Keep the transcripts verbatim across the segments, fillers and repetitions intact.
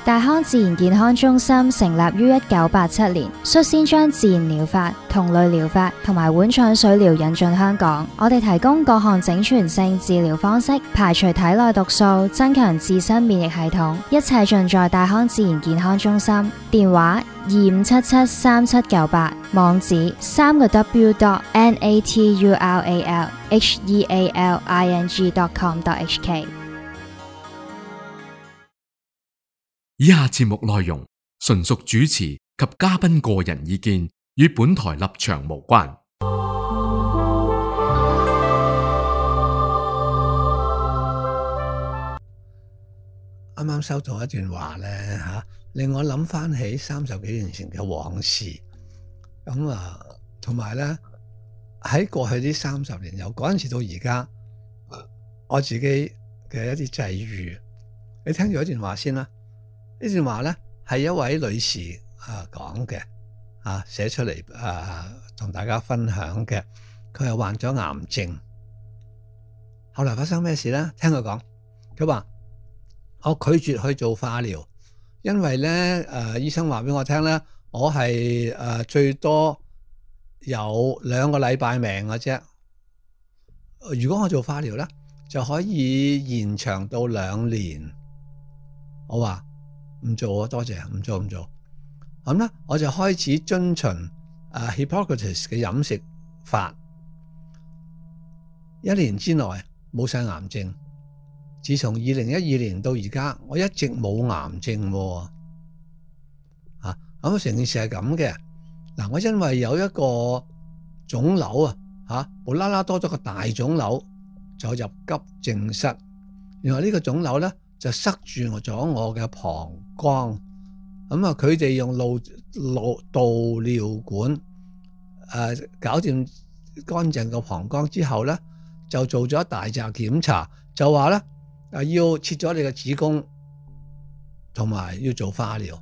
大康自然健康中心成立於一九八七年，率先將自然療法、同類療法同埋碗腸水療引進香港。我哋提供各項整全性治療方式，排除體內毒素，增強自身免疫系統，一切盡在大康自然健康中心。電話二五七七三七九八，網址三個 W dot N A T U R A L H E A L I N G dot com dot H K。 以下節目內容純屬主持及嘉賓個人意見，與本台立場無關。 啱啱收到一段話咧嚇，令我諗翻起三十幾年前嘅往事。咁啊，同埋咧喺過去呢三十年，由嗰陣時到而家，我自己嘅一啲際遇，你聽住一段話先啦。呢段話咧係一位女士啊講嘅，啊寫出嚟啊同大家分享嘅。佢係患咗癌症，後來發生咩事咧？聽佢講，佢話我拒絕去做化療，因為咧誒醫生話俾我聽咧，我係誒最多有兩個禮拜命嘅啫。如果我做化療咧，就可以延長到兩年。我話唔做啊，多謝，唔做唔做。咁咧，我就開始遵循誒 Hippocrates 嘅飲食法，一年之內冇晒癌症。自從二零一二年到而家，我一直冇癌症喎。啊，咁成件事係咁嘅。嗱，我因為有一個腫瘤啊，嚇無啦啦多咗個大腫瘤，就入急症室。原來呢個腫瘤咧就塞住咗我嘅膀胱。咁啊，佢哋用路路導尿管誒、呃、搞掂乾淨個膀胱之後咧，就做咗一大紮檢查，就話咧誒要切咗你嘅子宮，同埋要做化療。誒、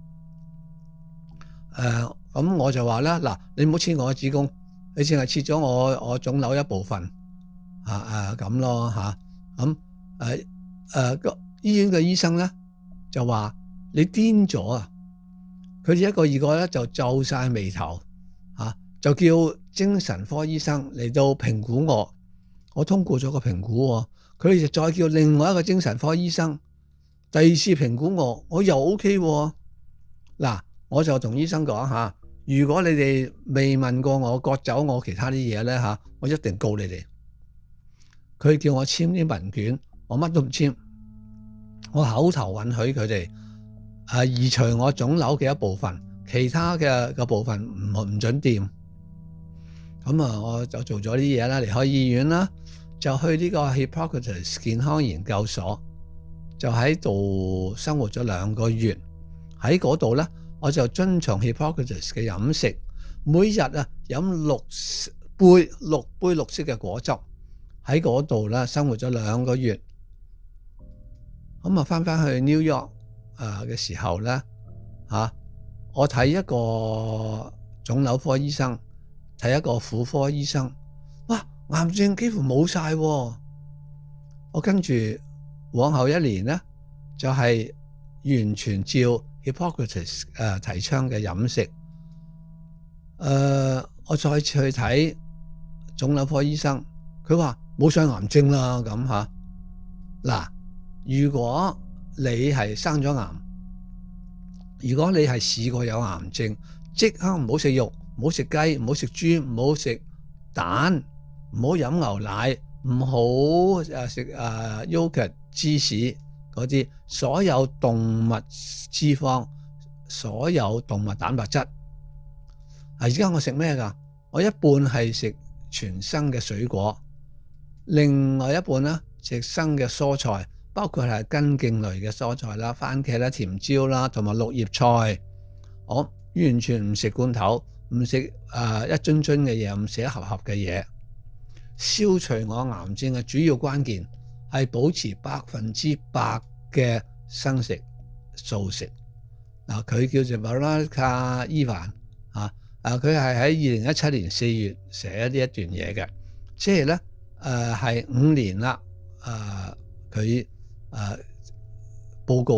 呃、咁我就話咧，嗱，你唔好切我嘅子宮，你淨係切咗我我腫瘤一部分啊啊咁咯嚇。咁誒誒個醫院嘅醫生咧就話你癲咗啊！佢哋一個二個咧就皺晒眉頭嚇，就叫精神科醫生嚟到評估我。我通過咗個評估喎，佢哋就再叫另外一個精神科醫生第二次評估我，我又 OK 喎。嗱，我就同醫生講嚇，如果你哋未問過我割走我其他啲嘢咧嚇，我一定告你哋。佢叫我簽啲文件，我乜都唔簽，我口頭允許佢哋誒移除我腫瘤嘅一部分，其他嘅個部分唔唔準掂。咁啊，我就做咗啲嘢啦，離開醫院啦，就去呢個 Hippocrates 健康研究所，就喺度生活咗兩個月。喺嗰度咧，我就遵從 Hippocrates 嘅飲食，每日啊飲六杯六杯綠色嘅果汁。喺嗰度咧生活咗兩個月。咁啊，翻翻去 New York 誒嘅時候咧嚇，我睇一個腫瘤科醫生，睇一個婦科醫生，哇，癌症幾乎冇晒。我跟住往後一年咧，就係、是、完全照 Hippocrates 誒提倡嘅飲食。誒、呃，我再次去睇腫瘤科醫生，佢話冇晒癌症啦咁嚇。嗱，如果你係生咗癌，如果你係試過有癌症，即刻唔好食肉，唔好食雞，唔好食豬，唔好食蛋，唔好飲牛奶，唔好誒食誒 yogurt 芝士嗰啲，所有動物脂肪，所有動物蛋白質。啊，而家我食咩㗎？我一半係食全生嘅水果，另外一半咧食生嘅蔬菜，包括係根莖類嘅蔬菜啦、番茄啦、甜椒啦，同埋綠葉菜。我完全唔食罐頭，唔食誒一樽樽嘅嘢，唔食一盒盒嘅嘢。消除我癌症嘅主要關鍵係保持百分之百嘅生食素食。嗱，佢叫做 Veronica Evan 啊，誒佢係喺二零一七年四月寫呢一段嘢嘅，即係咧誒係五年啦，誒佢誒報告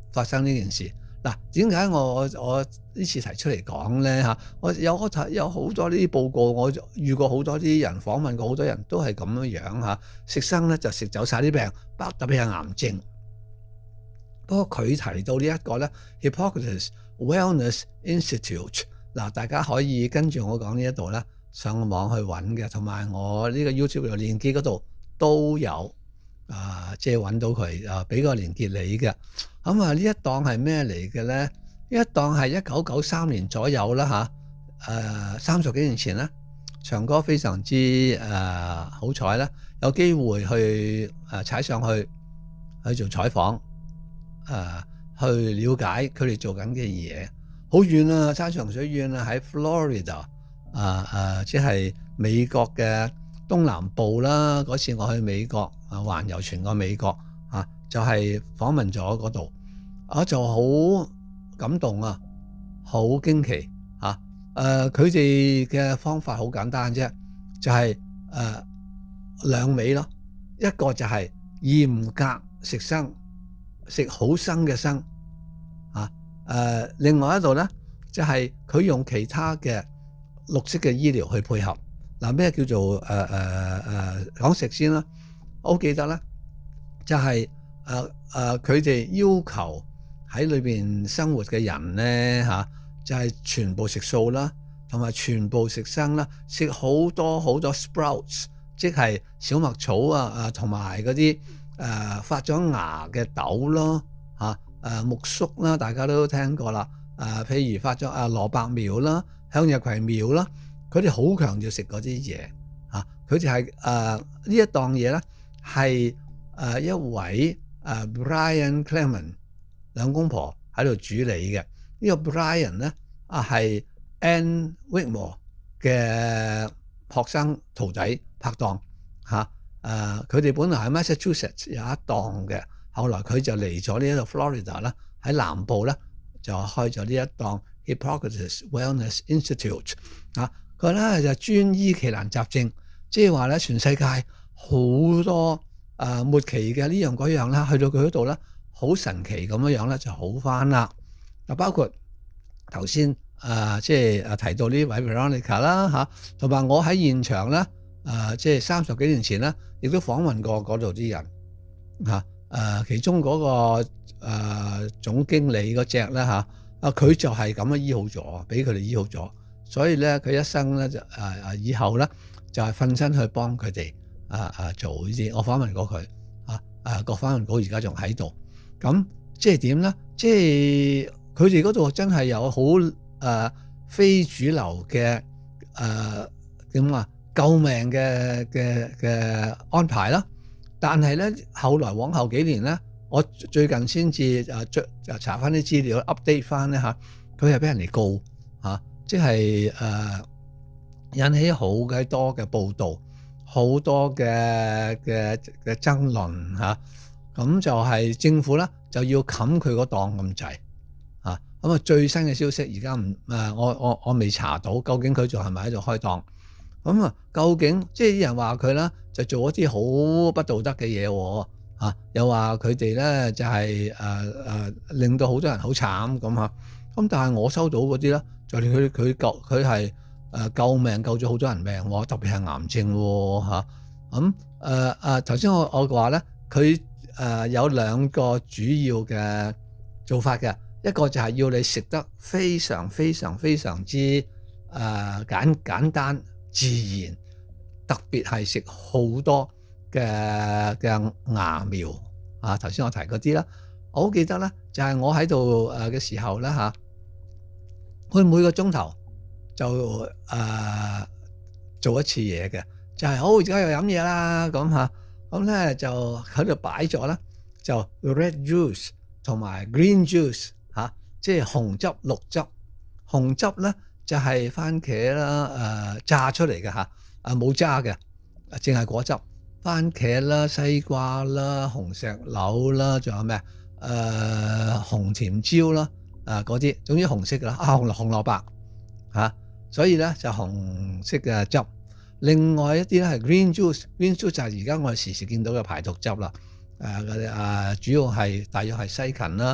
發生呢件事。嗱，點解我我呢次提出嚟講咧嚇？我有我睇有好多呢啲報告，我遇過好多啲人訪問過好多人都係咁樣樣嚇，食生咧就食走晒啲病，特別係癌症。不過佢提到呢一個咧 Hippocrates Wellness Institute， 嗱，大家可以跟住我講呢一度咧上網去揾嘅，同埋我呢個 YouTube 嘅連結嗰度都有啊，即係揾到佢啊，俾個連結你嘅。咁啊，呢一檔係咩嚟嘅咧？呢一檔係一九九三年左右啦嚇，誒三十幾年前咧，長哥非常之誒好彩啦，有機會去誒踩上去去做採訪，誒去了解佢哋做緊嘅嘢。好遠啊，山長水遠啊，喺 Florida 啊誒，即係美國嘅東南部啦。嗰次我去美國啊，環遊全個美國啊，就係訪問咗嗰度。我就好感動啊，好驚奇嚇！誒，佢哋嘅方法好簡單啫，就係、是、誒、呃、兩味咯。一個就係嚴格食生，食好生嘅生嚇。誒、呃，另外一度咧就係、是、佢用其他嘅綠色嘅醫療去配合。嗱、呃，咩叫做誒誒誒講食先啦？我好記得咧，就係誒誒佢哋要求喺裏邊生活嘅人咧嚇，就係全部食素啦，同埋全部食生啦，食好多好多 sprouts， 即係小麥草啊啊，同埋嗰啲誒發咗芽嘅豆咯嚇，誒苜蓿啦，大家都聽過啦，誒譬如發咗啊蘿蔔苗啦、向日葵苗啦，佢哋好強調食嗰啲嘢嚇，佢哋係誒呢一檔嘢咧係誒一位誒 Brian Clement。兩公婆喺度主理嘅，呢、這個 Brian 咧啊係 Anne Wigmore 嘅學生徒弟拍檔嚇，誒佢哋本來喺 Massachusetts 有一檔嘅，後來佢就嚟咗呢一度 Florida 啦，喺南部咧就開咗呢一檔 Hippocrates Wellness Institute 啊，佢咧就專醫奇難雜症，即係話咧全世界好多誒、呃、末期嘅呢樣嗰樣啦，去到佢嗰度咧。好神奇咁樣樣咧就好翻啦！嗱，包括頭先誒即係誒提到呢位 Veronica 啦嚇，同埋我喺現場咧誒即係三十幾年前咧，亦都訪問過嗰度啲人嚇誒，其中嗰個誒總經理嗰隻咧嚇啊，佢就係咁樣醫好咗，俾佢哋醫好咗，所以咧佢一生咧就誒誒以後咧就係瞓身去幫佢哋啊啊做呢啲，我訪問過佢啊誒個訪問稿而家仲喺度。咁即係點咧？即係佢哋嗰度真係有好誒、呃、非主流嘅誒點啊救命嘅嘅嘅安排啦。但係咧後來往後幾年咧，我最近先至誒追查翻啲資料 update 翻咧嚇，佢係俾人哋告嚇、啊，即係誒、呃、引起好嘅多嘅報導，好多嘅嘅嘅爭論嚇。啊咁就係政府咧就要冚佢個檔咁滯啊！咁啊最新嘅消息而家唔誒，我我我未查到究竟佢仲係咪喺度開檔？咁啊，究竟即係啲人話佢咧就做一啲好不道德嘅嘢喎啊！又話佢哋咧就係誒誒令到好多人好慘咁嚇。咁但係我收到嗰啲咧，就連佢佢救佢係誒救命救咗好多人命喎，特別係癌症喎嚇。咁誒誒頭先我我話咧佢。誒、呃、有兩個主要嘅做法嘅，一個就係要你食得非常非常非常之誒、呃、簡簡單自然，特別係食好多嘅嘅芽苗啊！頭先我提嗰啲啦，我好記得咧，就係、是、我喺度誒嘅時候咧嚇，佢、啊、每個鐘頭就誒、呃、做一次嘢嘅，就係、是、好而家又飲嘢啦咁嚇。咁咧就喺度擺咗咧，就 red juice 同埋 green juice 嚇、啊，即係紅汁綠汁。紅汁咧就係、是、番茄啦，誒、呃、榨出嚟嘅嚇，啊冇渣嘅，淨係果汁。番茄啦、西瓜啦、紅石榴啦，仲有咩啊？誒紅甜椒啦，啊嗰啲，總之紅色嘅啦，啊紅紅蘿蔔嚇，所以咧就紅色嘅汁。另外一啲咧係 green juice，green juice 就係而家我哋時時見到嘅排毒汁啦。誒嗰啲啊，主要係大約係西芹啦、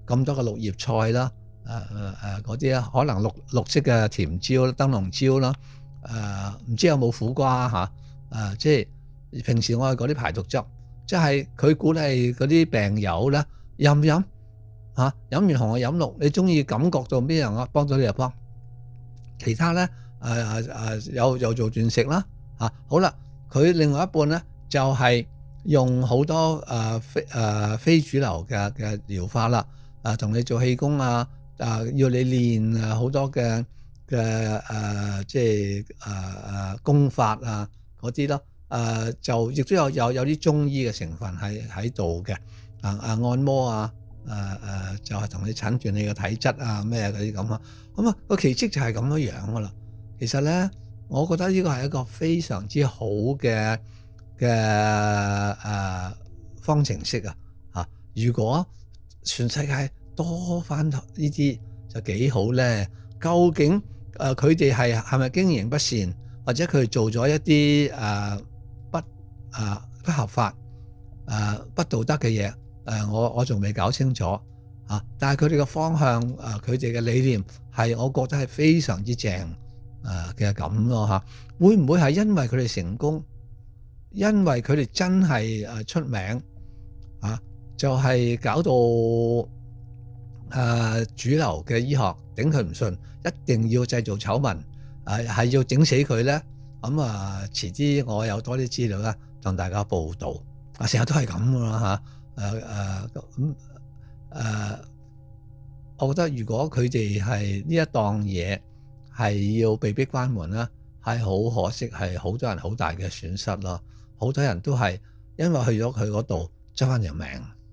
咁多嘅綠葉菜啦，誒誒誒嗰啲啊，可能綠綠色嘅甜椒、燈籠椒啦，誒、呃、唔知有冇苦瓜嚇，誒、呃、即係平時我係嗰啲排毒汁，即係佢鼓勵嗰啲病友咧飲飲嚇，飲完紅就飲綠，你中意感覺到咩樣啊？幫到你就幫，其他咧誒誒誒有有做斷食啦嚇，好啦，佢另外一半咧就係、是。用好多誒、呃、非誒、呃、非主流嘅嘅療法啦，啊同你做氣功啊，啊要你練誒好多嘅嘅誒即係誒誒功法啊嗰啲咯，誒、呃、就亦都有有有啲中醫嘅成分喺喺度嘅，啊啊按摩啊，誒、啊、誒、啊、就係、是、同你診斷你嘅體質啊咩嗰啲咁啊，咁啊個奇蹟就係咁樣樣噶啦。其實咧，我覺得呢個係一個非常之好嘅。嘅誒、呃、方程式啊，嚇！如果全世界多翻呢啲就幾好咧。究竟誒佢哋係係咪經營不善，或者佢哋做咗一啲誒、呃、不誒、呃、不合法誒、呃、不道德嘅嘢？誒、呃、我我仲未搞清楚嚇、啊。但係佢哋嘅方向誒，佢哋嘅理念係我覺得係非常之正誒嘅咁咯嚇。會唔會係因為佢哋成功？因為佢哋真係誒出名啊，就係、是、搞到誒、呃、主流嘅醫學頂佢唔順，一定要製造醜聞，誒、啊、係要整死佢咧。咁啊，遲啲我有多啲資料咧，同大家報導。啊，成日都係咁噶啦嚇，誒誒咁誒，我覺得如果佢哋係呢一檔嘢係要被逼關門啦，係好可惜，係好多人好大嘅損失咯。好多人都係因為去咗佢嗰度執翻條命。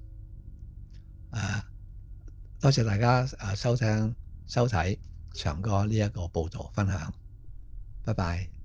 誒，多謝大家誒收聽收睇祥哥呢一個報導分享，拜拜。